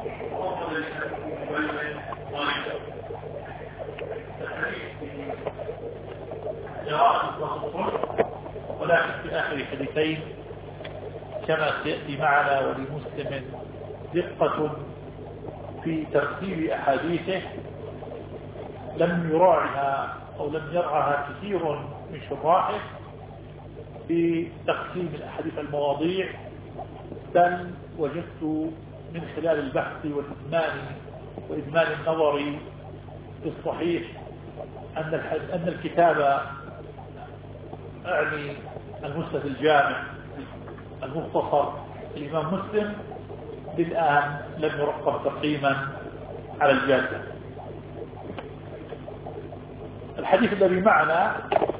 ولكن في آخر الحديثين كما سيأتي معنا ولمسلم دقة في ترتيب أحاديثه لم يراعها أو لم يرعها كثير من شراحه في تقسيم الأحاديث المواضيع، بل وجدت من خلال البحث وإدمان النظر في الصحيح أن الكتاب أعني المسند الجامع المختصر الإمام مسلم بالآن لم يرقم تقييما على الجادة. الحديث الذي معنا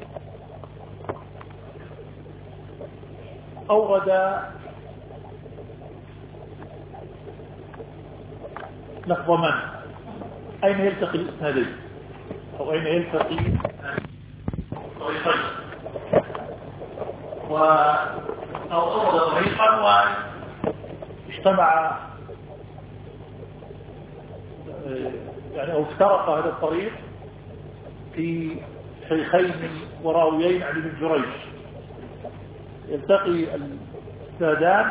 أورد لفظ من أين يلتقي الإسنادين أو أين يلتقي طريقين، أو أورد طريقا واجتمع يعني أو افترق هذا الطريق في شيخين وراويين عن ابن جريج. يلتقي الإسنادان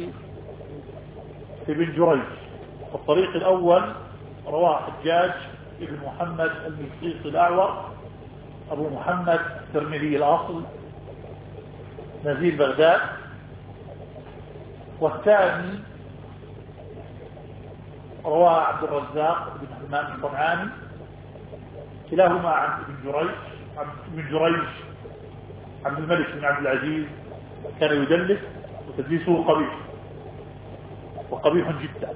في ابن جريج. الطريق الأول رواه حجاج ابن محمد المصيصي الأعور أبو محمد الترمذي الأصل نزيل بغداد، والثاني رواه عبد الرزاق بن حمام الصنعاني كلاهما عن ابن جريج عبد الملك بن عبد العزيز كان يدلس وتدليسه قبيح وقبيح جدا،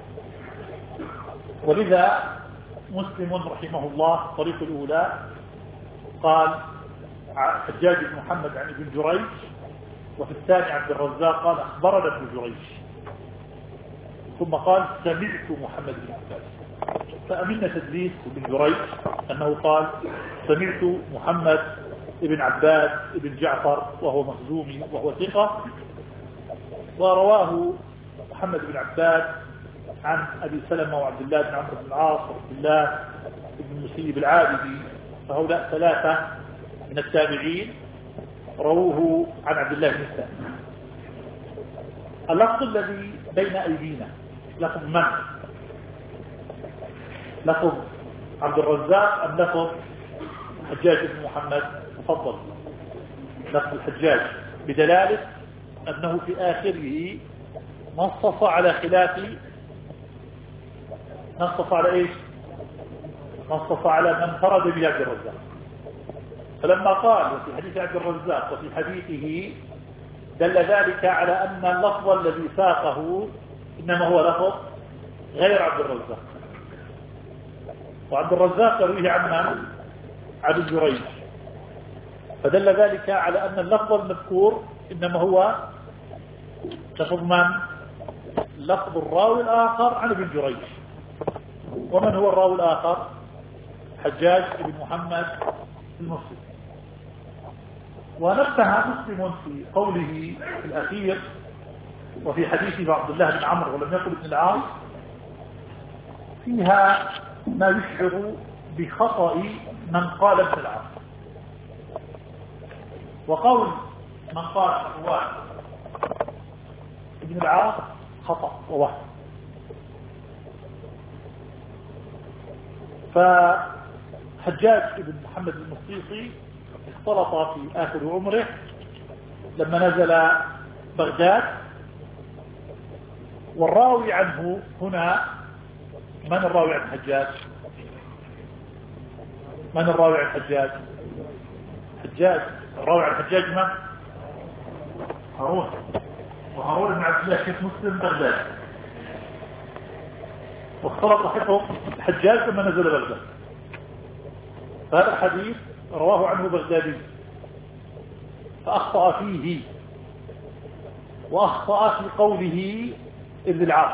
ولذا مسلم رحمه الله الطريق الأولى قال حجاج بن محمد عن ابن جريج، وفي الثاني عبد الرزاق قال أخبرنا ابن جريج، ثم قال سمعت محمد بن عباس. فأمنا تدليس ابن جريج أنه قال سمعت محمد ابن عباس ابن جعفر وهو مخزومي وهو ثقة، ورواه محمد بن عباس عن أبي سلمة وعبد الله بن عمرو بن العاص وعبد الله بن المسيب العابدي، فهؤلاء ثلاثة من التابعين رووه عن عبد الله بن السلام. اللفظ الذي بين أيدينا لفظ من؟ لفظ عبد الرزاق أم لفظ حجاج بن محمد؟ تفضل. لفظ الحجاج بدلالة أنه في آخره نصف على خلاف، نصف على إيش؟ نصف على من فرد به عبد الرزاق. فلما قال وفي حديث عبد الرزاق وفي حديثه دل ذلك على أن اللفظ الذي ساقه إنما هو لفظ غير عبد الرزاق، وعبد الرزاق يرويه عن من؟ عن ابن جريج، فدل ذلك على أن اللفظ المذكور إنما هو لفظ من؟ لفظ الراوي الآخر عن ابن جريج. ومن هو الراوي الآخر؟ حجاج بن محمد المصري. ونبه مسلم في قوله الأخير وفي حديثه عبد الله بن عمرو ولم يقل ابن العاص فيها ما يشعر بخطأ من قال ابن العاص، وقول من قال هو ابن العاص خطأ ووهم. فحجاج بن محمد المصيصي اختلط في آخر عمره لما نزل بغداد، والراوي عنه هنا من الراوي عن حجاج؟ من الراوي عن حجاج؟ حجاج الراوي عن حجاج من؟ هارون، وهارون بن عبد الله شيخ مسلم بغداد، واختلط حفظ حجاج لما نزل بغداد. فهذا الحديث رواه عنه بغدادي فأخطأ فيه، وأخطأ في قوله ابن العاص.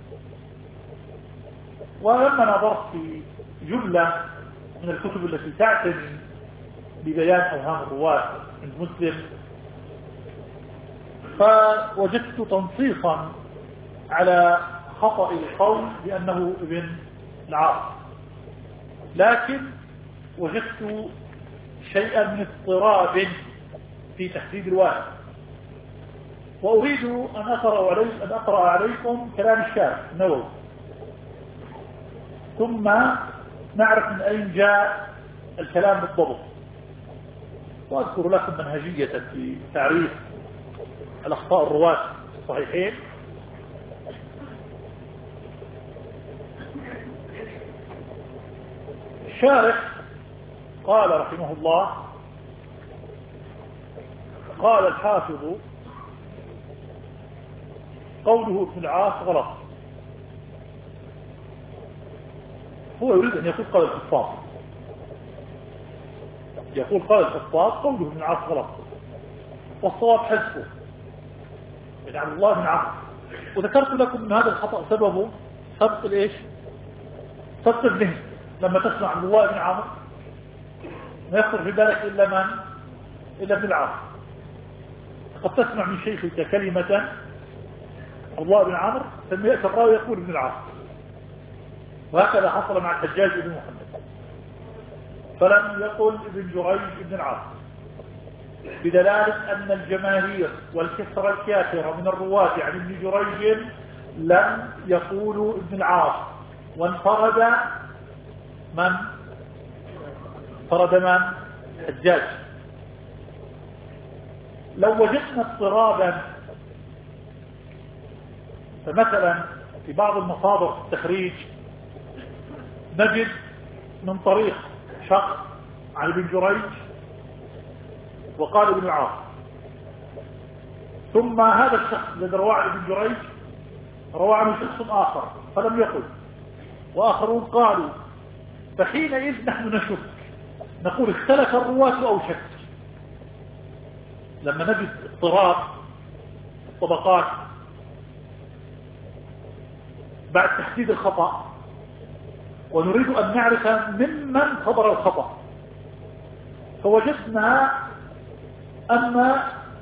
ولما نظرت في جملة من الكتب التي تعتني ببيان أوهام الرواة عند مسلم فوجدت تنصيصا على خطأ القول بأنه ابن العاص، لكن وجدت شيئا من اضطراب في تحديد الواحد، وأريد أن أقرأ عليكم كلام الشارح النووي، ثم نعرف من أين جاء الكلام بالضبط، وأذكر لكم منهجية في تعريف الأخطاء الرواة الصحيحين. الشارح قال رحمه الله: قال الحافظ: قوله ابن العاص غلط. هو يريد أن يقول قال الحفاظ، يقول قال الحفاظ قوله ابن العاص غلط، والصواب حذفه من عبد الله بن عمرو. وذكرت لكم ان هذا الخطأ سببه سبق الايش؟ سبق الذهن. لما تسمع عبد الله بن عمرو ما يخطر في بالك الا من؟ الا ابن العاص. قد تسمع من شيخك كلمة عبد الله بن عمرو ثم يأتي الراوي يقول ابن العاص، وهكذا حصل مع الحجاج بن محمد، فلم يقل ابن جريج ابن العاص، بدلالة أن الجماهير والكثرة الكافرة من الرواة عن ابن جريج لم يقولوا ابن العاص، وانفرد من؟ الحجاج. لو وجدنا اضطرابا، فمثلا في بعض المصادر التخريج نجد من طريق شخص عن ابن جريج وقال ابن العاص، ثم هذا الشخص الذي روى عن ابن جريج روى عنه شخص آخر فلم يقل، وآخرون قالوا، فحينئذ نحن نشك، نقول اختلف الرواة أو شك. لما نجد اضطراب الطبقات بعد تحديد الخطأ ونريد أن نعرف ممن صدر الخطأ، فوجدنا أن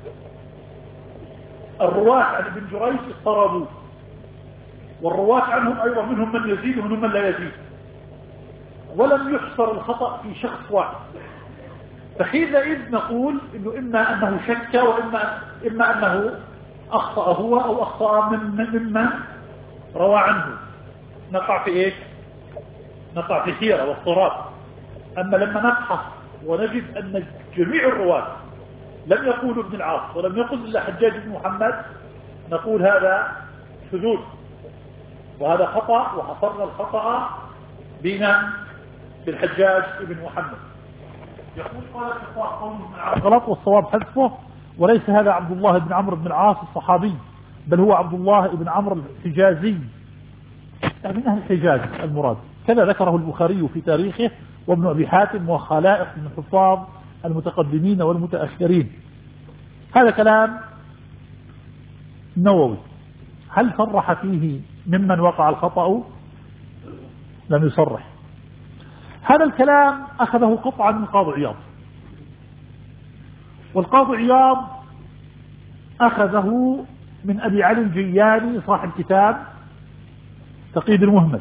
الرواة عن ابن جريج اضطربوا، والرواة عنهم أيضا منهم من يزيد ومنهم من لا يزيد، ولم يحصر الخطأ في شخص واحد. فحينئذ نقول إنه إما أنه شك وإما أنه أخطأ هو أو أخطأ ممن روى عنه. نقع في إيش؟ نقع في حيرة واضطراب. أما لما نبحث ونجد أن جميع الرواة لم يقولوا ابن العاص ولم يقل إلا حجاج بن محمد، نقول هذا شذوذ وهذا خطأ، وحصرنا الخطأ بنا بالحجاج بن محمد. يقول قال غلط والصواب حذفه، وليس هذا عبد الله بن عمرو بن العاص الصحابي، بل هو عبد الله بن عمرو الحجازي، يعني من أهل الحجاز المراد. كذا ذكره البخاري في تاريخه وابن أبي حاتم وخلائق من حفاظ المتقدمين والمتأخرين. هذا كلام النووي. هل صرح فيه ممن وقع الخطأ؟ لم يصرح. هذا الكلام أخذه قطعا من قاضي عياض، والقاضي عياض أخذه من أبي علي الجياني صاحب كتاب تقييد المهمل.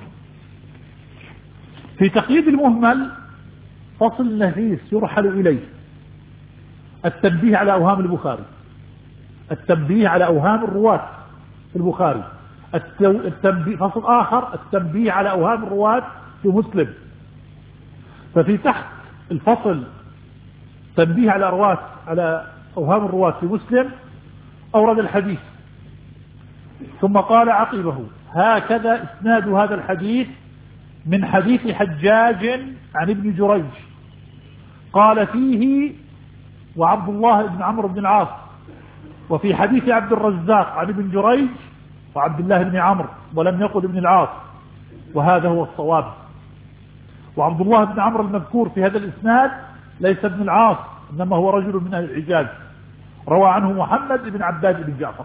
في تقييد المهمل فصل نفيس يرحل إليه: التنبيه على أوهام البخاري، التنبيه على أوهام الرواة في البخاري، التنبيه فصل آخر: التنبيه على أوهام الرواة في مسلم. ففي تحت الفصل تنبيه على أوهام الرواة في مسلم أورد الحديث، ثم قال عقبه: هكذا إسناد هذا الحديث من حديث حجاج عن ابن جريج، قال فيه وعبد الله بن عمرو بن العاص، وفي حديث عبد الرزاق عن ابن جريج وعبد الله بن عمرو، ولم يقل ابن العاص، وهذا هو الصواب. وعبد الله بن عمرو المذكور في هذا الإسناد ليس ابن العاص، إنما هو رجل من أهل الحجاز، روى عنه محمد بن عباد بن جعفر.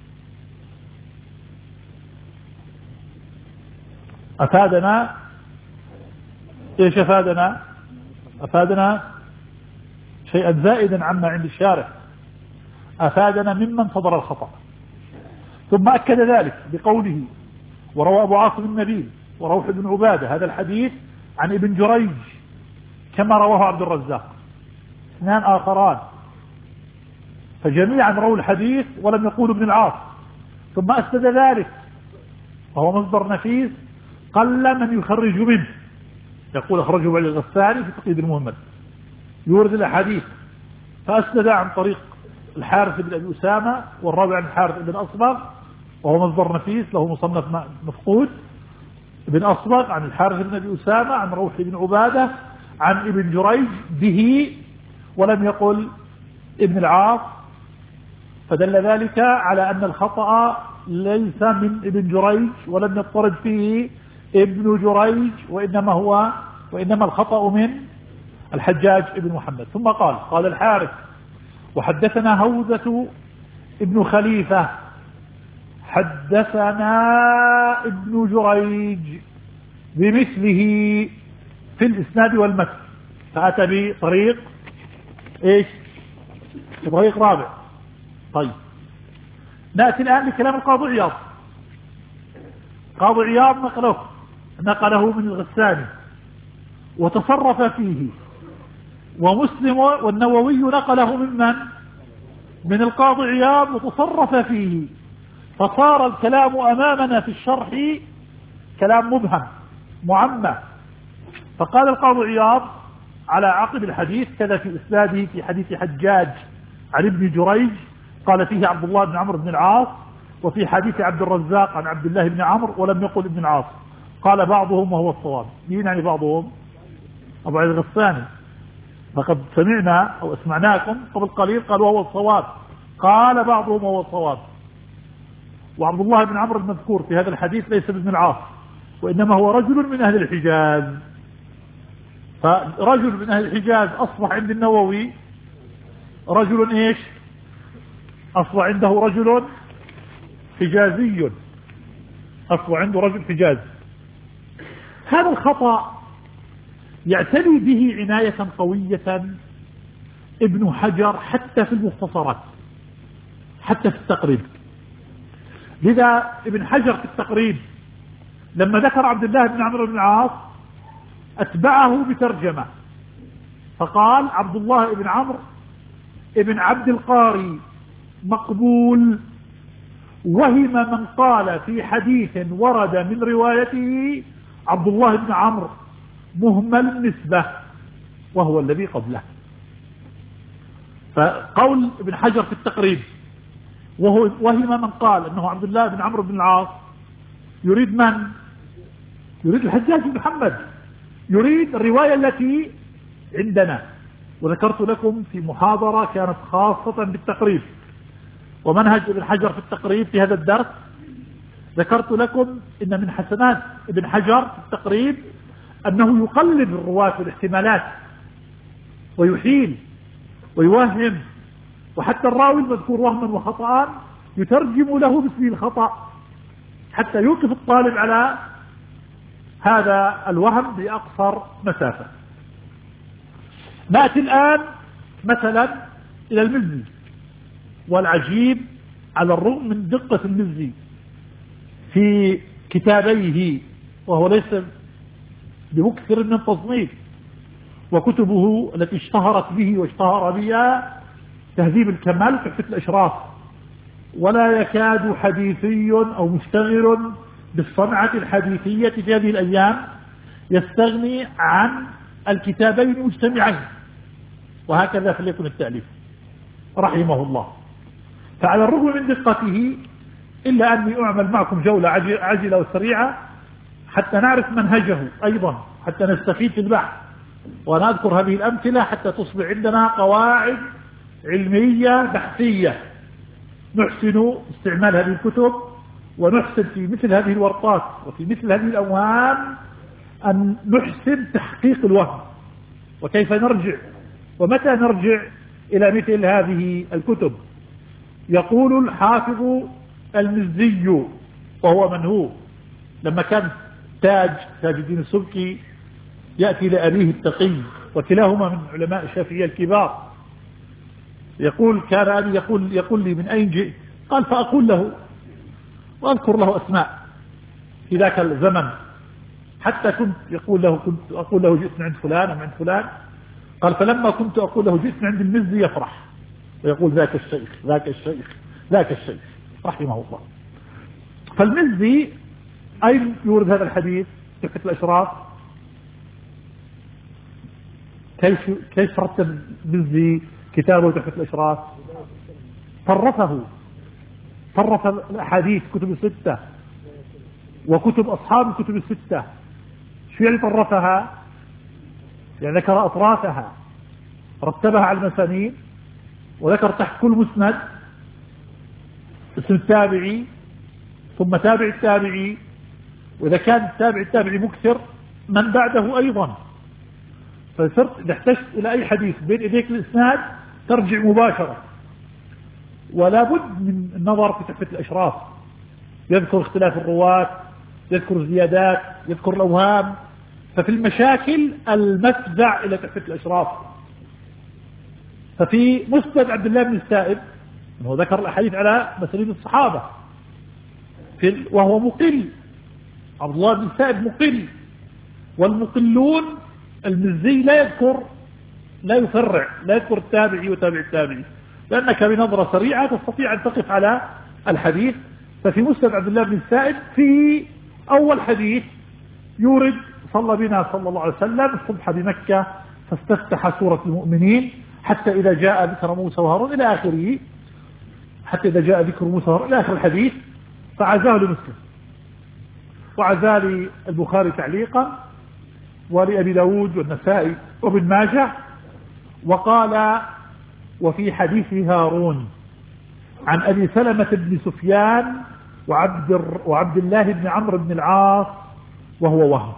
أفادنا إيش؟ أفادنا شيئا زائدا عما عند الشارع، أفادنا ممن صدر الخطأ. ثم أكد ذلك بقوله: وروى أبو عاصم النبيل وروح بن عبادة هذا الحديث عن ابن جريج كما رواه عبد الرزاق، اثنان آخران، فجميعا رووا الحديث ولم يقولوا ابن العاص، ثم أسند ذلك وهو مصدر نفيس قل من يخرج منه، يقول أخرجه بعد الغساني في تقييد المهمل، يورد الأحاديث فأسند عن طريق الحارث بن أبي أسامة، والرابع عن الحارث بن أصبغ وهو مصدر نفيس له مصنف مفقود، ابن أصبغ عن الحارث بن أبي أسامة عن روح بن عبادة عن ابن جريج به، ولم يقل ابن العاص، فدل ذلك على أن الخطأ ليس من ابن جريج ولم يضطرد فيه ابن جريج، وإنما الخطأ من الحجاج ابن محمد. ثم قال الحارث وحدثنا هوذة ابن خليفة حدثنا ابن جريج بمثله في الإسناد والمتن، فأتى بطريق ايش؟ طريق رابع. طيب نأتي الآن لكلام القاضي عياض. قاضي عياض نقله من الغساني وتصرف فيه، ومسلم والنووي نقله من القاضي عياض وتصرف فيه، فصار الكلام أمامنا في الشرح كلام مبهم معمى. فقال القاضي عياض على عقب الحديث كذا في إسناده في حديث حجاج عن ابن جريج قال فيه عبد الله بن عمرو بن العاص، وفي حديث عبد الرزاق عن عبد الله بن عمرو ولم يقل ابن العاص. قال بعضهم وهو الصواب. مين يعني بعضهم؟ أبو عيد الغساني، فقد سمعنا أو اسمعناكم قبل قليل قال وهو الصواب، قال بعضهم وهو الصواب. وعبد الله بن عمرو المذكور في هذا الحديث ليس بابن العاص، وإنما هو رجل من أهل الحجاز. فرجل من أهل الحجاز أصبح عند النووي رجل ايش؟ أصبح عنده رجل حجازي، أصبح عنده رجل حجازي. هذا الخطأ يعتني به عناية قوية ابن حجر حتى في المختصرات، حتى في التقريب. لذا ابن حجر في التقريب لما ذكر عبد الله بن عمرو بن العاص أتبعه بترجمة، فقال عبد الله بن عمرو ابن عبد القاري مقبول، وهم من قال في حديث ورد من روايته عبد الله بن عمرو مهمل النسبة وهو الذي قبله. فقول ابن حجر في التقريب وهم من قال انه عبد الله بن عمرو بن العاص يريد من؟ يريد الحجاج بن محمد، يريد الرواية التي عندنا. وذكرت لكم في محاضرة كانت خاصة بالتقريب ومنهج ابن حجر في التقريب في هذا الدرس، ذكرت لكم ان من حسنات ابن حجر في التقريب انه يقلل الرواة في الاحتمالات ويحيل ويوهم، وحتى الراوي المذكور وهما وخطأ يترجم له باسمه الخطأ حتى يوقف الطالب على هذا الوهم بأقصر مسافة. نأتي الآن مثلا إلى المزي، والعجيب على الرغم من دقة المزي في كتابيه وهو ليس بمكثر من تصنيف، وكتبه التي اشتهرت به واشتهر بها تهذيب الكمال وتحفة الأشراف، ولا يكاد حديثي أو مشتغل بالصنعة الحديثية في هذه الأيام يستغني عن الكتابين مجتمعين، وهكذا فليكن التأليف رحمه الله. فعلى الرغم من دقته إلا أني أعمل معكم جولة عاجلة وسريعة حتى نعرف منهجه أيضا، حتى نستفيد في البحث، وأنا أذكر هذه الأمثلة حتى تصبح عندنا قواعد علمية بحثية نحسن استعمال هذه الكتب، ونحسن في مثل هذه الورقات وفي مثل هذه الأوهام أن نحسن تحقيق الوهم، وكيف نرجع ومتى نرجع إلى مثل هذه الكتب. يقول الحافظ المزي وهو من هو لما كان تاج الدين السبكي يأتي لأبيه التقي وكلاهما من علماء الشافعية الكبار، يقول كان أبي يقول لي من أين جئت؟ قال فأقول له وأذكر له أسماء، في ذاك الزمن، حتى كنت أقول له جئت من عند فلان أم عند فلان، قال فلما كنت أقول له جئت من عند المزي يفرح ويقول ذاك الشيخ ذاك الشيخ ذاك الشيخ رحمه الله. فالمزي أين يورد هذا الحديث؟ تحفة الأشراف. كيف رتب المزي كتابه تحفة الأشراف؟ صرف الأحاديث كتب الستة وكتب أصحاب الكتب الستة. شو يعني صرفها؟ يعني ذكر أطرافها، رتبها على المسانيد، وذكر تحت كل مسند اسم التابعي ثم تابع التابعي، وإذا كان التابع التابعي مكثر من بعده أيضا. فصرت إذا احتجت إلى أي حديث بين إيديك الإسناد ترجع مباشرة، ولا بد من النظر في تحفة الأشراف، يذكر اختلاف الرواة، يذكر الزيادات، يذكر الأوهام. ففي المشاكل المفزع إلى تحفة الأشراف. ففي مسند عبد الله بن السائب أنه ذكر الأحاديث على مسانيد الصحابة وهو مقل، عبد الله بن السائب مقل، والمقلون المزي لا يفرع، لا يذكر التابعي وتابع التابعي، لأنك بنظرة سريعة تستطيع أن تقف على الحديث. ففي مسند عبد الله بن السائب في أول حديث يورد صلى بنا صلى الله عليه وسلم الصبح بمكة فاستفتح سورة المؤمنين حتى إذا جاء ذكر موسى وهارون إلى آخره، حتى إذا جاء ذكر موسى وهارون إلى آخر الحديث، فعزاه لمسلم وعزاه البخاري تعليقا ولأبي داود والنسائي وابن ماجه. وقال وفي حديث هارون عن أبي سلمة بن سفيان وعبد الله بن عمرو بن العاص وهو وهم.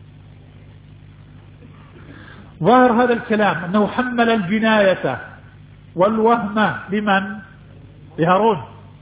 ظاهر هذا الكلام أنه حمل الجناية والوهم لمن؟ لهارون.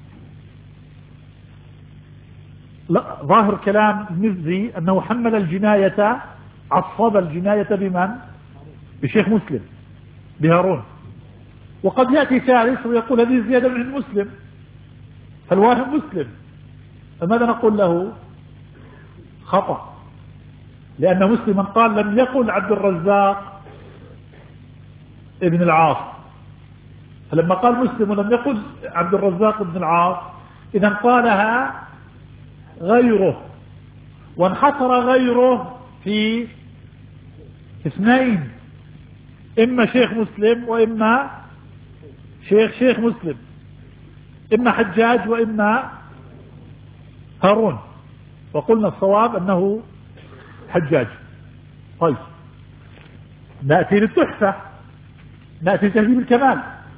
لا، ظاهر كلام المزي أنه حمل الجناية، عصب الجناية بمن؟ بشيخ مسلم، بهارون. وقد يأتي ثالث ويقول هذه زيادة من مسلم، فالواهم مسلم، فماذا نقول له؟ خطأ، لأن مسلما قال لم يقل عبد الرزاق ابن العاص، فلما قال مسلم ولم يقل عبد الرزاق ابن العاص إذا قالها غيره، وانحصر غيره في اثنين، إما شيخ مسلم وإما شيخ مسلم، إما حجاج وإما هارون، وقلنا الصواب أنه حجاج. طيب نأتي للتحفة، نأتي لتهذيب الكمال.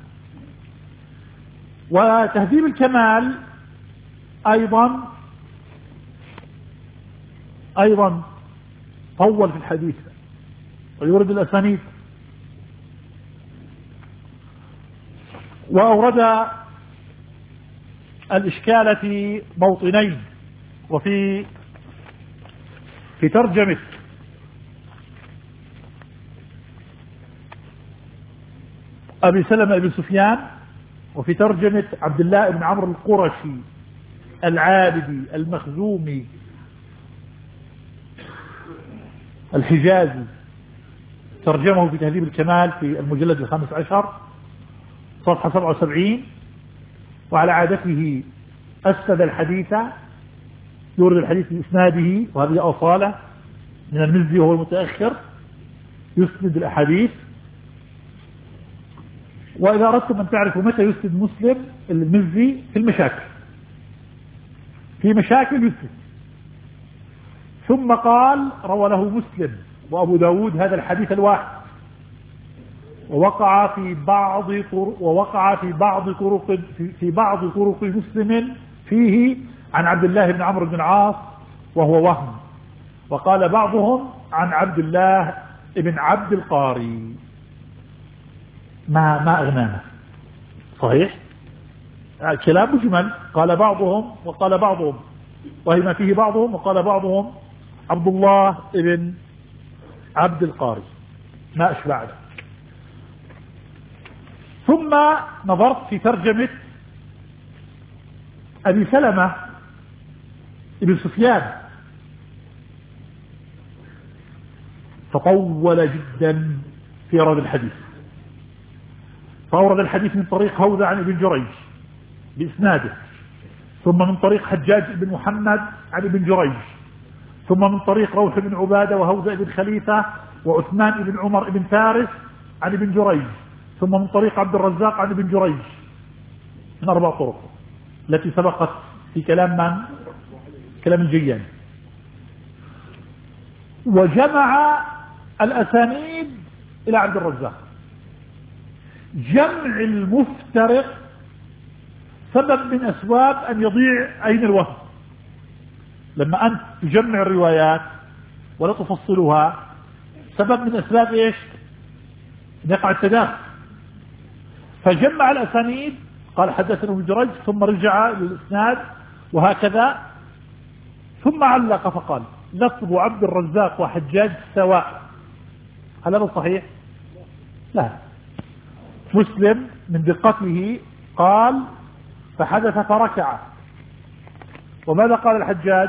وتهذيب الكمال أيضا طول في الحديث ويورد الأسانيد، وأورد الإشكال في موطنين، وفي ترجمة أبي سلمة بن سفيان، وفي ترجمة عبد الله بن عمرو القرشي العابدي المخزومي الحجازي، ترجمه في تهذيب الكمال في المجلد 15 صفحة 77. وعلى عادته أسند الحديث، يورد الحديث بإسناده، وهذه أصالة من المزي وهو المتأخر، يسند الأحاديث. وإذا أردتم أن تعرفوا متى يسند مسلم المزي في المشاكل، في مشاكل يسند. ثم قال روى له مسلم وأبو داود هذا الحديث الواحد، ووقع في بعض طرق مسلم فيه عن عبد الله بن عمرو بن العاص وهو وهم، وقال بعضهم عن عبد الله بن عبد القاري. ما أغنانا، صحيح كلام مجمل، قال بعضهم وقال بعضهم، وهم فيه بعضهم وقال بعضهم عبد الله بن عبد القاري، ما أشبع له. ثم نظرت في ترجمة أبي سلمة بن سفيان فطول جدا في رد الحديث، فأورد الحديث من طريق هوذا عن ابن جريج بإسناده، ثم من طريق حجاج بن محمد عن ابن جريج، ثم من طريق روح بن عبادة وهوذا بن خليفة وعثمان بن عمر بن فارس عن ابن جريج، ثم من طريق عبد الرزاق عن ابن جريج، من 4 طرق التي سبقت في كلام الجيان. وجمع الأسانيد إلى عبد الرزاق. جمع المفترق سبب من أسباب أن يضيع عين الوهم. لما أنت تجمع الروايات ولا تفصلها سبب من أسباب إيش؟ يقع التداخل. فجمع الأسانيد، قال حدثنا ابن جريج ثم رجع للإسناد وهكذا، ثم علق فقال لفظ عبد الرزاق وحجاج سواء. هل هذا صحيح؟ لا. مسلم من دقته قال فحدث فركع. وماذا قال الحجاج؟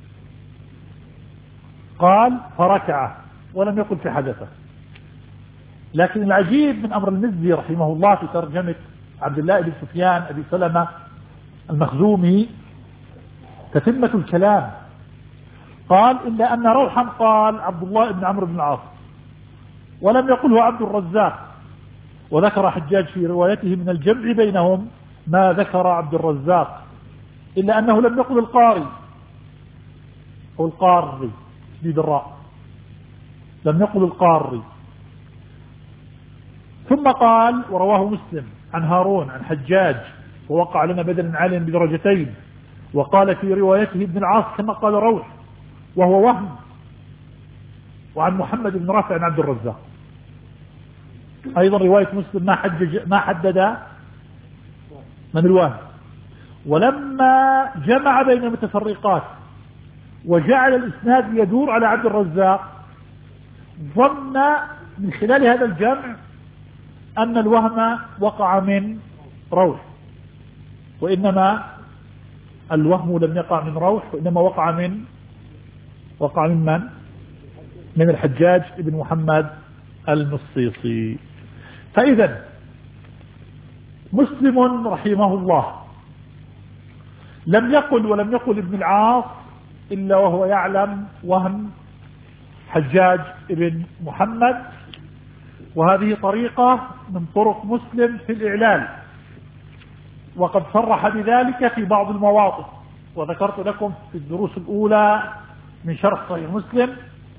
قال فركع ولم يقل في حدثه. لكن العجيب من أمر المزي رحمه الله في ترجمة عبد الله بن سفيان أبي سلمة المخزومي تتمة الكلام، قال إلا أن روحا قال عبد الله بن عمرو بن العاص ولم يقله عبد الرزاق. وذكر حجاج في روايته من الجمع بينهم ما ذكر عبد الرزاق، إلا أنه لم يقل القاري أو القاري شديد الراء، لم يقل القاري. ثم قال ورواه مسلم عن هارون عن حجاج ووقع لنا بدلا عاليا بدرجتين، وقال في روايته ابن العاص كما قال روح وهو وهم. وعن محمد بن رافع عن عبد الرزاق أيضا رواية مسلم ما حدد من الوهم. ولما جمع بين المتفرقات وجعل الإسناد يدور على عبد الرزاق ظن من خلال هذا الجمع أن الوهم وقع من روح، وإنما الوهم لم يقع من روح، وإنما وقع من من الحجاج بن محمد المصيصي. فإذا مسلم رحمه الله لم يقل ابن العاص إلا وهو يعلم وهم حجاج بن محمد، وهذه طريقة من طرق مسلم في الإعلان، وقد صرح بذلك في بعض المواطن. وذكرت لكم في الدروس الأولى من شرح صحيح مسلم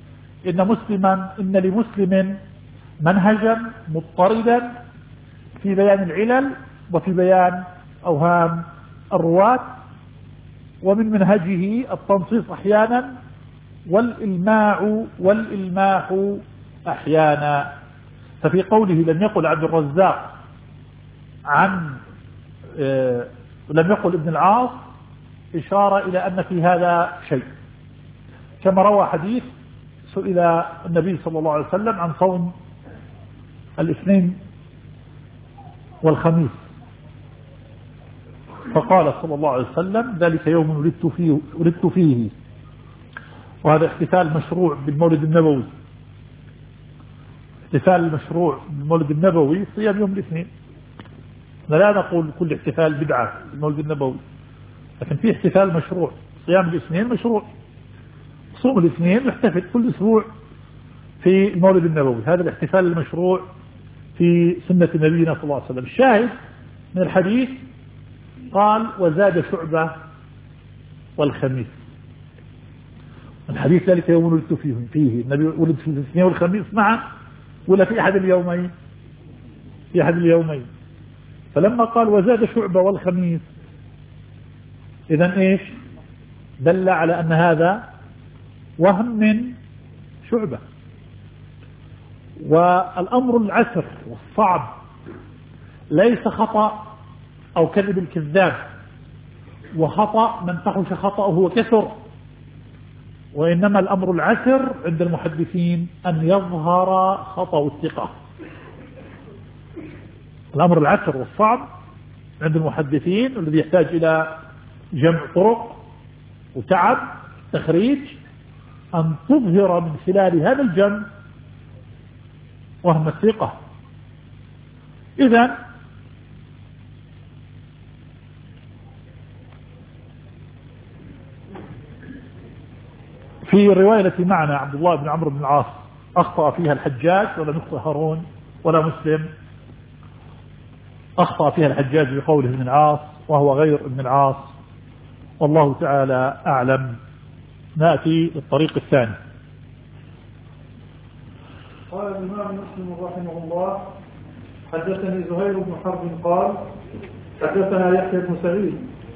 إن لمسلم منهجا مضطردا في بيان العلل وفي بيان أوهام الرواة، ومن منهجه التنصيص أحيانا والإلماح أحيانا. ففي قوله لم يقل عبد الرزاق لم يقل ابن العاص إشارة إلى أن في هذا شيء، كما روى حديث سئل النبي صلى الله عليه وسلم عن صوم الاثنين والخميس، فقال صلى الله عليه وسلم ذلك يوم ولدت فيه. وهذا احتفال مشروع بالمولد النبوي، احتفال المشروع بالمولد النبوي صيام يوم الاثنين. لا نقول كل احتفال بدعة بالمولد النبوي، لكن في احتفال مشروع صيام الاثنين مشروع، صوم الاثنين نحتفل كل اسبوع في المولد النبوي. هذا الاحتفال المشروع في سنة نبينا صلى الله عليه وسلم. الشاهد من الحديث قال وزاد شعبة والخميس. الحديث ذلك يوم ولدت فيه النبي ولد في الاثنين والخميس معا ولا في أحد اليومين؟ في أحد اليومين. فلما قال وزاد شعبة والخميس إذن إيش؟ دل على أن هذا وهم من شعبة. والأمر العسر والصعب ليس خطأ أو كذب الكذاب، وخطأ من فحش خطأه وكثر، وإنما الأمر العسر عند المحدثين أن يظهر خطأ الثقة. الأمر العسر والصعب عند المحدثين الذي يحتاج إلى جمع طرق وتعب تخريج، أن تظهر من خلال هذا الجمع وهم الثقة. إذن في الرواية التي معنا عبد الله بن عمرو بن العاص أخطأ فيها الحجاج ولم يخطئ هارون ولا مسلم، أخطأ فيها الحجاج بقوله ابن العاص وهو غير ابن العاص، والله تعالى أعلم. نأتي للطريق الثاني. قال الإمام مسلم رحمه الله: حدثني زهير بن حرب قال حدثنا يحيى بن سعيد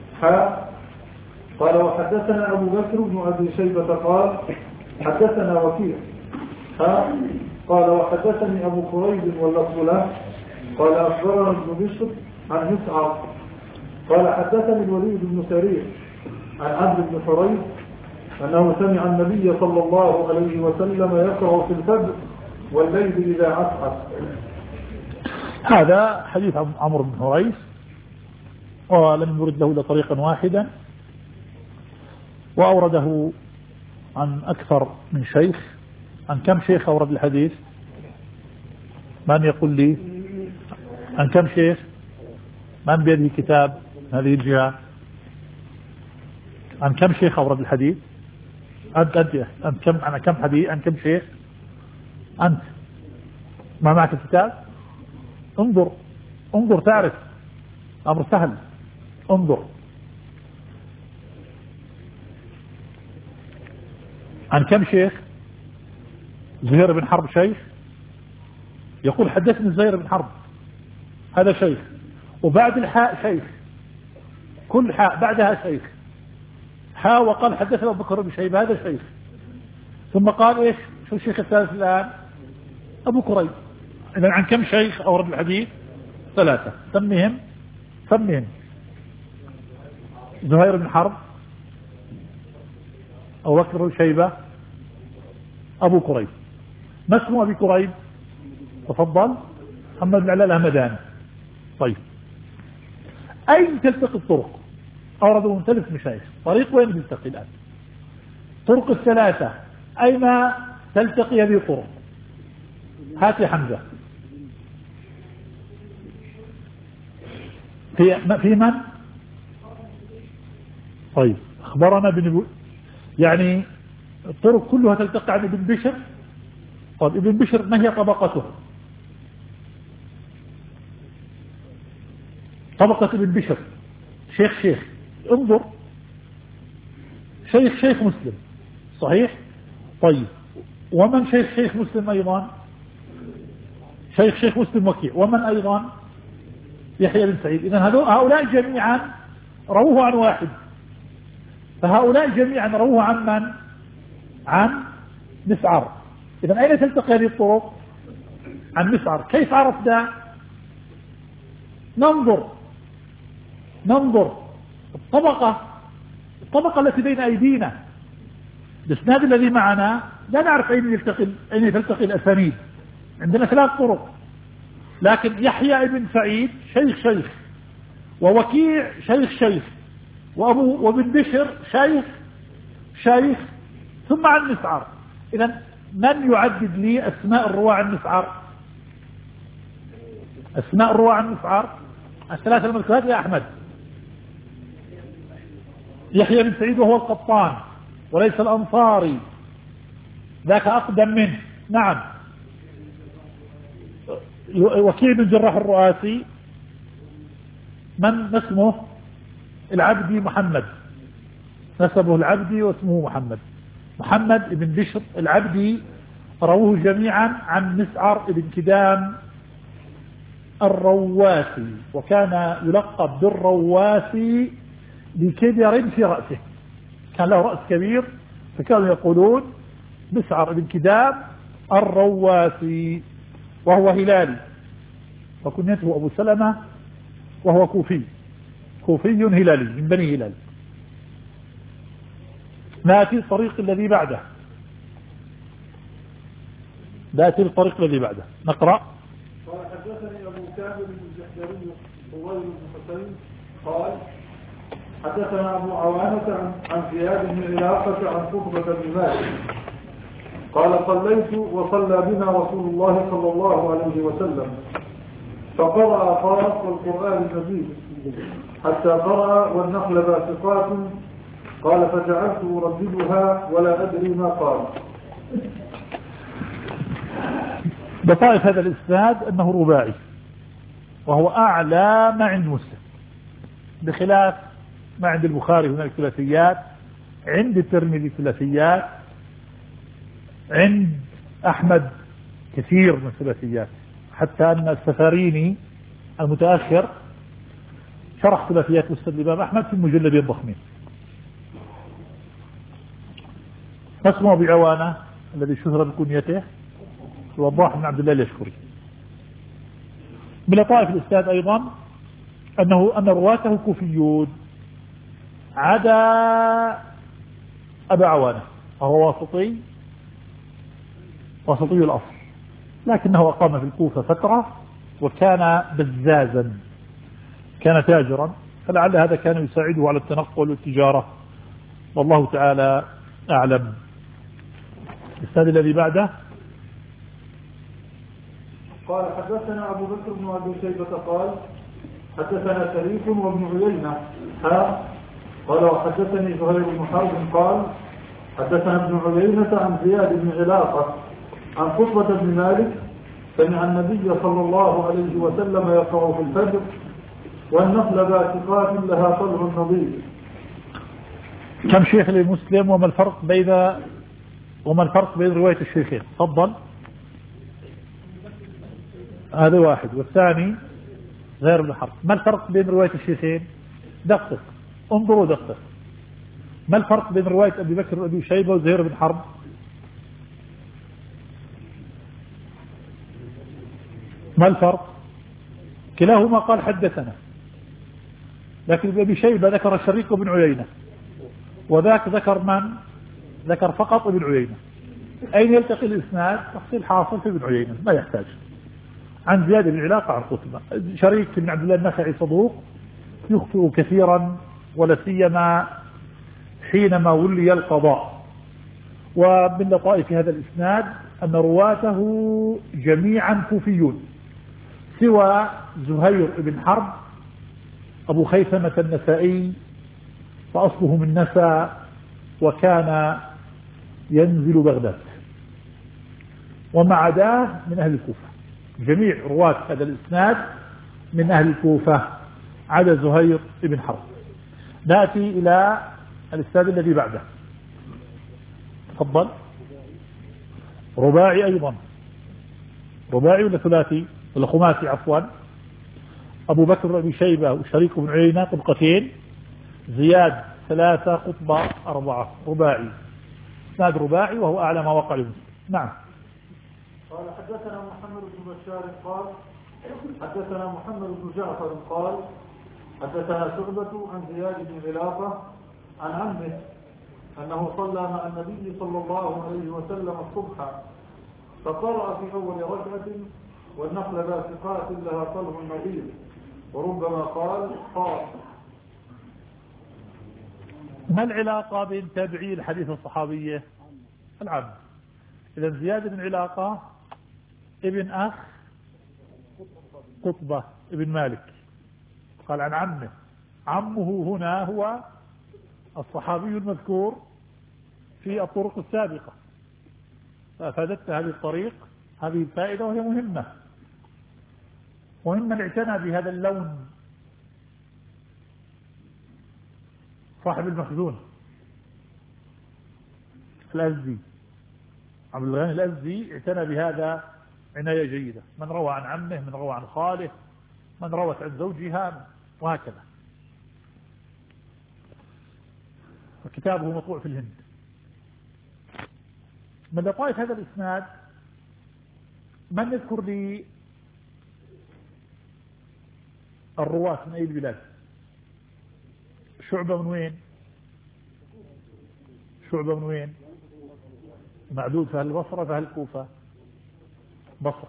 قال وحدثنا أبو بكر بن أبي شيبة قال حدثنا وكيع قال وحدثني أبو كريب واللفظ له قال أخبرنا ابن بشر عن مسعر قال حدثني الوليد بن سريع عن عبد بن حريث أنه سمع النبي صلى الله عليه وسلم يقرأ في الفجر والليل إذا عسعس. هذا حديث عمرو بن حريث ولم يرد له إلا طريقا واحدا، وأورده عن أكثر من شيخ. عن كم شيخ أورد الحديث؟ من يقول لي عن كم شيخ؟ من بيده كتاب هذه الجهة؟ عن كم شيخ أورد الحديث؟ أنت عن كم حديث؟ عن كم شيخ؟ أنت ما معك الكتاب؟ انظر تعرف، أمر سهل. انظر عن كم شيخ؟ زهير بن حرب شيخ، يقول حدثني زهير بن حرب، هذا شيخ، وبعد الحاء شيخ، كل حاء بعدها شيخ، حاء وقال حدثنا أبو بكر بن شيبة، هذا شيخ، ثم قال إيش؟ شو الشيخ الثالث الآن؟ أبو كريب. إذن عن كم شيخ أورد الحديث؟ 3. سمهم زهير بن حرب، أبو بكر بن شيبة، أبو كريب. ما اسمه أبي كريب؟ تفضل. محمد بن علاء الهمداني. طيب أين تلتقي الطرق؟ أوردوا من 3 مشايخ. طريق وين تلتقي الآن؟ طرق 3 أين تلتقي هذه الطرق؟ هات يا حمزة. في من؟ طيب أخبرنا يعني الطرق كلها تلتقي عن ابن بشر. طيب ابن بشر ما هي طبقته؟ طبقة ابن بشر شيخ انظر، شيخ مسلم صحيح. طيب ومن شيخ مسلم أيضا؟ شيخ مسلم وكيع. ومن أيضا؟ يحيى بن سعيد. إذن هؤلاء جميعا رووه عن واحد، فهؤلاء جميعا رووه عن من؟ عن مسعر. إذن أين تلتقي هذه الطرق؟ عن مسعر. كيف عرفنا؟ ننظر الطبقة التي بين أيدينا، الإسناد الذي معنا لا نعرف أين تلتقي الأسانيد. عندنا 3 طرق، لكن يحيى بن سعيد شيخ، ووكيع شيخ، وابن بشر شيخ، ثم عن مسعر. إذن من يعدد لي أسماء الرواة عن مسعر؟ أسماء الرواة عن مسعر 3 المذكورات يا أحمد. يحيى بن سعيد وهو القطان وليس الأنصاري، ذاك أقدم منه. نعم. وكيع بن جراح الرؤاسي من اسمه؟ العبدي محمد، نسبه العبدي واسمه محمد بن بشر العبدي. رووه جميعا عن مسعر بن كدام الرواسي، وكان يلقب بالرواسي لكدر في رأسه، كان له رأس كبير فكانوا يقولون مسعر بن كدام الرواسي، وهو هلالي وكنيته أبو سلمة، وهو كوفي هلالي من بني هلال. نأتي الطريق الذي بعده. نقرأ. قال حدثني أبو كامل الجحدري طويل بن حسين قال حدثنا أبو عوانة عن زياد بن علاقة عن قطبة بن مالك قال صليت وصلى بنا رسول الله صلى الله عليه وسلم فقرأ قاف والقرآن المجيد حتى قرأ والنخل باسقات قال فجعلت أرددها ولا أدري ما قال. لطائف هذا الإسناد أنه رباعي وهو أعلى ما عند مسلم، بخلاف ما عند البخاري هناك ثلاثيات، عند الترمذي ثلاثيات، عند أحمد كثير من الثلاثيات، حتى أن السفاريني المتأخر شرح ثلاثيات مسند الإمام أحمد في مجلدين ضخمين. اسمه أبي عوانة الذي شهر بكنيته الوضاح بن عبد الله اليشكري. من لطائف الإسناد أيضا أن رواته كوفيون عدا أبا عوانة، وهو واسطي الأصل، لكنه أقام في الكوفة فترة وكان بزازا، كان تاجرا، فلعل هذا كان يساعده على التنقل والتجارة، والله تعالى أعلم. الإسناد الذي بعده قال حدثنا أبو بكر بن أبي شيبة قال حدثنا شريك وابن عيينة قال وحدثني زهير بن حرب قال حدثنا ابن عيينة عن زياد بن علاقة عن خطبة بن مالك سمع النبي صلى الله عليه وسلم يقرأ في الفجر والنخل باسقات لها طلع نضيد. كم شيخ لمسلم وما الفرق بين رواية الشيخين؟ تفضل. هذا واحد، والثاني غير ابن حرب. ما الفرق بين رواية الشيخين؟ دقق، انظروا دقق. ما الفرق بين رواية أبي بكر وأبي شيبة وزهير بن حرب؟ ما الفرق؟ كلاهما قال حدثنا، لكن أبي شيبة ذكر الشريك وابن عيينة، وذاك ذكر من؟ ذكر فقط ابن عيينة. أين يلتقي الإسناد؟ تحصيل حاصل في ابن عيينة، ما يحتاج. عن زياد بن علاقة عن قتبة. شريك بن عبد الله النخعي صدوق يخطئ كثيرا، ولا سيما حينما ولي القضاء. ومن لطائف هذا الإسناد أن رواته جميعا كوفيون سوى زهير بن حرب أبو خيثمة النسائي، فأصله من نسا وكان ينزل بغداد، وما عداه من أهل الكوفة. جميع رواة هذا الإسناد من أهل الكوفة عدا زهير بن حرب. نأتي إلى الإسناد الذي بعده. تفضل. رباعي أيضا، رباعي ولا ثلاثي ولا خماسي عفوا؟ أبو بكر بن شيبة وشريك بن عيينة طبقتين، زياد ثلاثة، قطبة أربعة، رباعي. إسناد رباعي وهو أعلى ما وقع له. نعم. قال حدثنا محمد بن بشار قال حدثنا محمد بن جعفر قال حدثنا شعبة عن زياد بن علاقة عن عمه أنه صلى مع النبي صلى الله عليه وسلم الصبح فقرأ في أول ركعة والنخل باسقات لها طلع نضيد، وربما قال ما العلاقة بين تابعي الحديث الصحابية؟ العبد. إذا زياد بن علاقة ابن أخ قطبة ابن مالك، قال عن عمه. عمه هنا هو الصحابي المذكور في الطرق السابقة، فأفادت هذه الطريق هذه الفائدة، وهي مهمة. وممن اعتنى بهذا اللون صاحب المخزون الأزدي، عبد الغني الأزدي اعتنى بهذا عناية جيدة. من روى عن عمه، من روى عن خاله، من روت عن زوجها، وهكذا. وكتابه مطبوع في الهند. من لطائف هذا الإسناد من يذكر لي الرواة من أي البلاد؟ شعبة من وين؟ شعبة من وين؟ معدود في أهل البصرة في أهل الكوفة، بصر.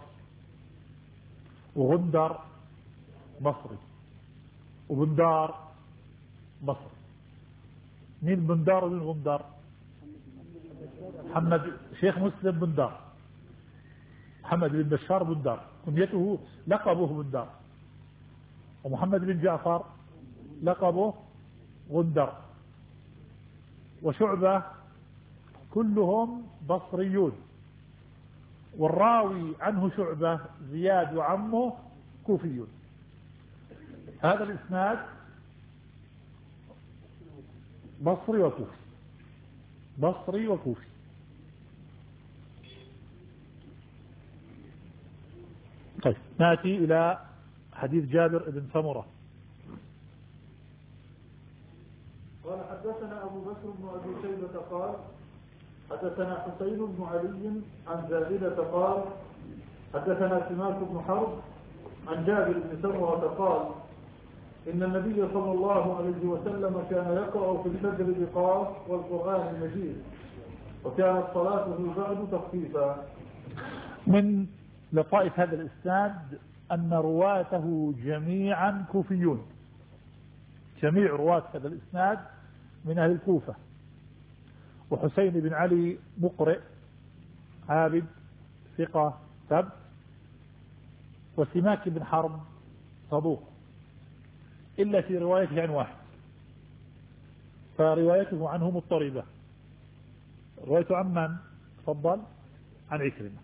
وغندر بصري، وبندار بصري. مين بندار ومين غندر؟ محمد شيخ مسلم بندار، محمد بن بشار بندار كنيته لقبه بندار، ومحمد بن جعفر لقبه غندر، وشعبة كلهم بصريون، والراوي عنه شعبة زياد وعمه كوفيون. هذا الإسناد بصري وكوفي، بصري وكوفي. طيب نأتي إلى حديث جابر بن سمرة. قال حدثنا أبو بكر بن أبي شيبة قال حدثنا حسين بن علي عن زائدة قال حدثنا سماك بن حرب عن جابر بن سمرة قال إن النبي صلى الله عليه وسلم كان يقرأ في الفجر بقاف والقرآن المجيد، وكانت صلاته بعد تخفيفا. من لطائف هذا الإسناد أن رواته جميعا كوفيون، جميع رواة هذا الإسناد من أهل الكوفة، وحسين بن علي مقرئ عابد ثقة ثبت، وسماك بن حرب صدوق إلا في روايته عن واحد، فروايته عنه مضطربة. روايته عن من؟ تفضل. عن عكرمة.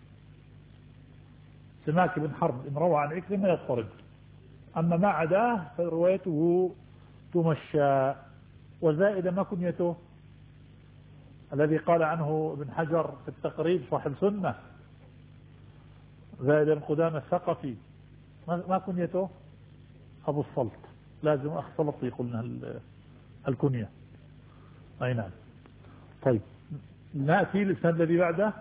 سماك بن حرب إن روى عن عكرمة يضطرب، أما ما عداه فروايته تمشى. وزائد ما كنيته الذي قال عنه ابن حجر في التقريب صاحب سنة، زائد بن قدامة الثقفي، ما كنيته؟ أبو الصلت، لازم أخ سلطي قلنا الكنية. أي نعم. طيب نأتي للسند الذي بعده.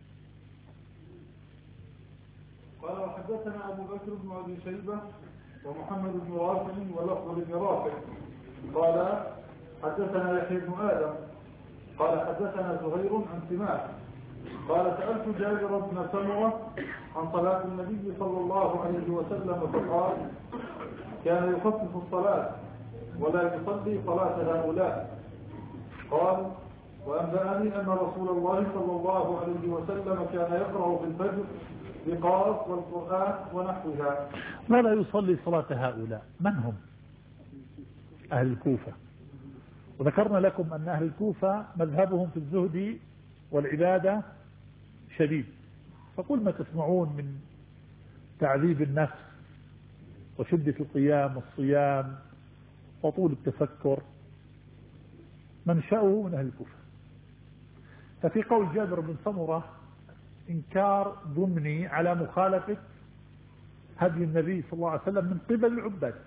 قال وحدثنا أبو بكر بن أبي شيبة ومحمد بن رافع ولفظ بن رافع قال حدثنا يحيى بن آدم قال حدثنا زهير عن سماك قال سألت جابر بن سمرة عن صلاة النبي صلى الله عليه وسلم فقال كان يخفف الصلاة ولا يصلي صلاة هؤلاء. قال وأنبأني أن رسول الله صلى الله عليه وسلم كان يقرأ في الفجر بقاف والقرآن ونحوها ولا يصلي صلاة هؤلاء. من هم؟ أهل الكوفة. وذكرنا لكم أن أهل الكوفة مذهبهم في الزهد والعبادة شديد، فكل ما تسمعون من تعذيب النفس وشدة القيام والصيام وطول التفكر منشأه من أهل الكوفة. ففي قول جابر بن سمرة إنكار ضمني على مخالفة هدي النبي صلى الله عليه وسلم من قبل العباد،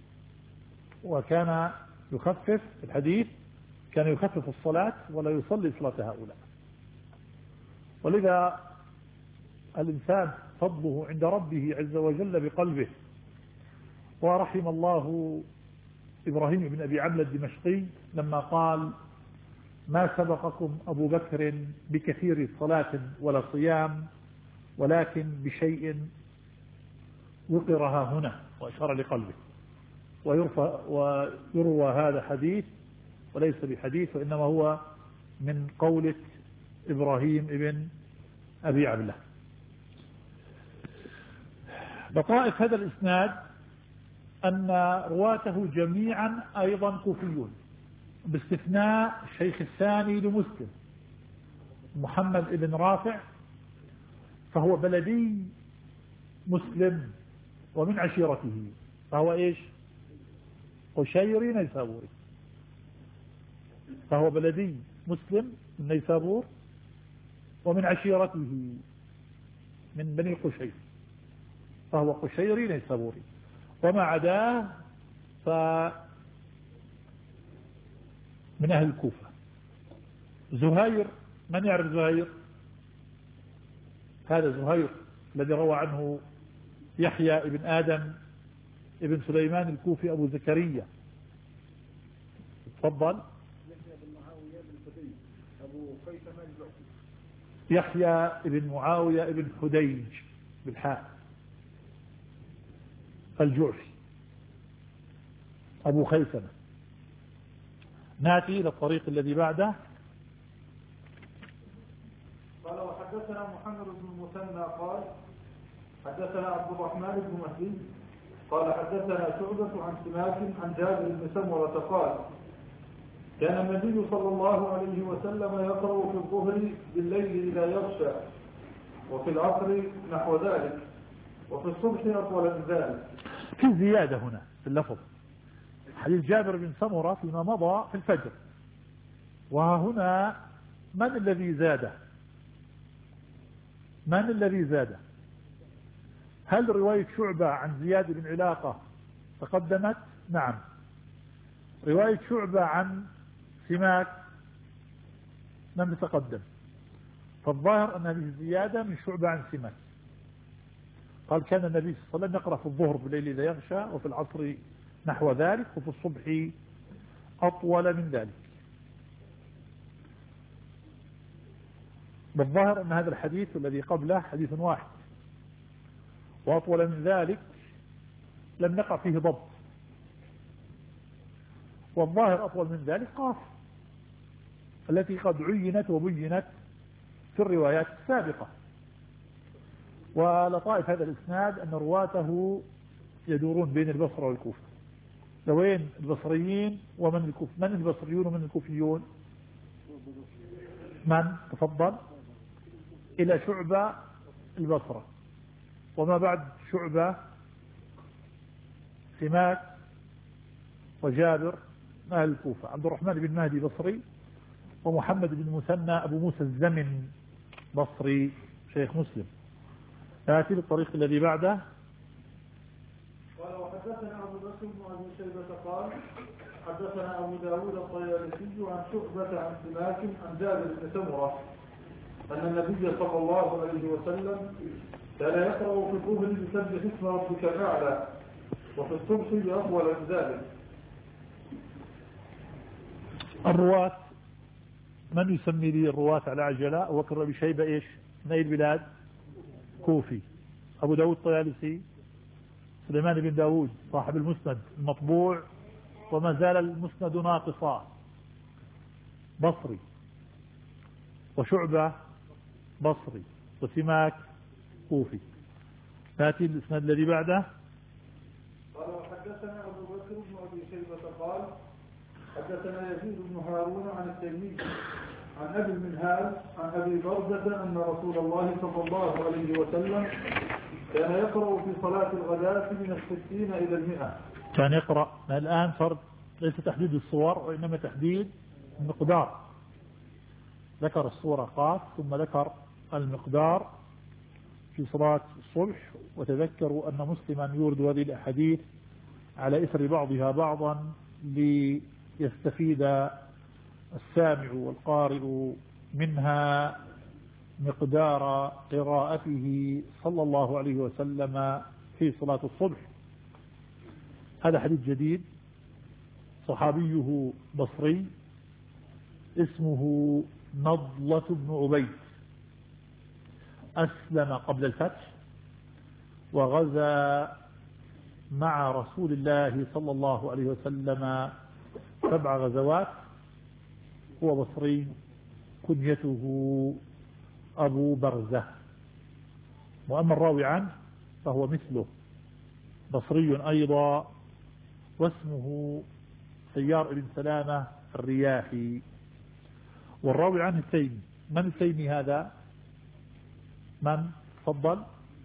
وكان يخفف في الحديث، كان يخفف الصلاة ولا يصلي صلاة هؤلاء. ولذا الإنسان فضله عند ربه عز وجل بقلبه. ورحم الله إبراهيم بن أبي عملة الدمشقي لما قال ما سبقكم أبو بكر بكثير صلاة ولا صيام ولكن بشيء وقرها هنا، وأشار لقلبه. ويروى هذا حديث وليس بحديث، وإنما هو من قولة إبراهيم ابن أبي عبلة. لطائف هذا الإسناد أن رواته جميعا أيضا كوفيون باستثناء الشيخ الثاني لمسلم محمد بن رافع، فهو بلدي مسلم ومن عشيرته، فهو إيش؟ قشيري نيسابوري، فهو بلدي مسلم من نيسابور ومن عشيرته من بني قشير، فهو قشيري نيسابوري. وما عداه من أهل الكوفة. زهير، من يعرف زهير؟ هذا زهير الذي روى عنه يحيى ابن آدم ابن سليمان الكوفي أبو زكريا. تفضل. يحيى ابن معاوية ابن حديج بالحاء الجعفي أبو خيثمة. نأتي إلى الطريق الذي بعده. قال وحدثنا محمد بن المثنى قال حدثنا عبد الرحمن بن مهدي قال حدثنا شعبة عن سماك عن جابر بن سمرة قال كان النبي صلى الله عليه وسلم يقرأ في الظهر بالليل إذا يغشى وفي العصر نحو ذلك وفي الصبح أطول من ذلك. في زيادة هنا في اللفظ، حديث جابر بن سمرة فيما مضى في الفجر، وهنا من الذي زاده؟ من الذي زاده؟ هل رواية شعبة عن زياد بن علاقة تقدمت؟ نعم. رواية شعبة عن سماك لم تتقدم، فالظاهر أن هذه الزيادة من شعبة عن سماك. قال كان النبي صلى الله عليه وسلم يقرأ في الظهر بالليل إذا يغشى وفي العصر نحو ذلك وفي الصبح أطول من ذلك. بالظاهر أن هذا الحديث الذي قبله حديث واحد، وأطول من ذلك لم نقع فيه ضبط، والظاهر أطول من ذلك قاف التي قد عينت وبينت في الروايات السابقة. ولطائف هذا الإسناد أن رواته يدورون بين البصرة والكوفة. لوين البصريين ومن الكوفة؟ من البصريون ومن الكوفيون؟ من تفضل؟ إلى شعبة البصرة، وما بعد شعبة سماك وجابر أهل الكوفة. عبد الرحمن بن مهدي بصري، ومحمد بن مثنى أبو موسى الزمن بصري شيخ مسلم. يأتي بالطريق الذي بعده. قال وحدثنا أبو بكر بن أبي شيبة قال حدثنا أبو داود الطيالسي عن شعبة عن سماك عن جابر بن سمرة أن النبي صلى الله عليه وسلم كان يقرأ في الظهر بسبح اسم ربك الأعلى وفي الصبح بأطول من ذلك. الرواة من يسمي لي الرواة على عجلة؟ أبو بكر بن شيبة إيش؟ من أي البلاد؟ كوفي. أبو داود الطيالسي سليمان بن داود صاحب المسند المطبوع وما زال المسند ناقصا بصري، وشعبة بصري، وسماك كوفي. نأتي الإسناد الذي بعده. قال وحدثنا أبو بكر بن أبي شيبة قال حدثنا يزيد بن هارون عن التيمي عن أبي المنهال عن أبي بردة أن رسول الله صلى الله عليه وسلم كان يقرأ في صلاة الغداة من 60 إلى 100. كان يقرأ. الآن صار ليس تحديد الصور وإنما تحديد المقدار. ذكر الصورة قاف ثم ذكر المقدار في صلاة الصبح. وتذكروا أن مسلما يورد هذه الأحاديث على إثر بعضها بعضا ليستفيد السامع والقارئ منها مقدار قراءته صلى الله عليه وسلم في صلاة الصبح. هذا حديث جديد، صحابيه بصري اسمه نضلة بن عبيد، أسلم قبل الفتح وغزا مع رسول الله صلى الله عليه وسلم 7 غزوات. هو بصري، كنيته أبو برزة. وأما الراوي عنه فهو مثله بصري أيضا، واسمه سيار بن سلامة الرياحي. والراوي عنه التيمي. من التيمي هذا؟ من؟ تفضل.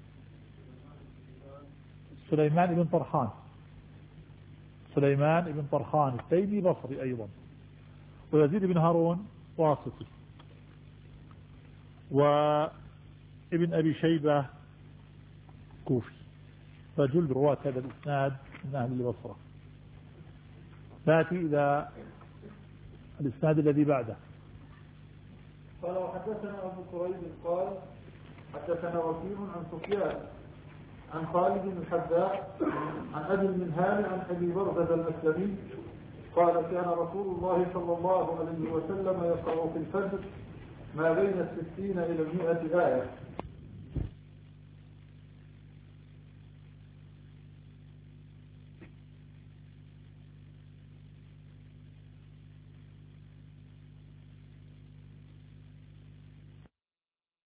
سليمان بن طرخان. سليمان بن طرخان التيمي بصري أيضا. ويزيد بن هارون واسطي. وابن أبي شيبة كوفي. فجل رواة هذا الإسناد من أهل البصرة. نأتي إلى الإسناد الذي بعده. قال وحدثنا أبو كريب قال حدثنا وكيع عن سفيان عن خالد بن الحذاء عن أبي المنهال عن أبي بردة الأسلمي قال كان رسول الله صلى الله عليه وسلم يقرأ في الفجر ما بين 60 إلى 100 آية.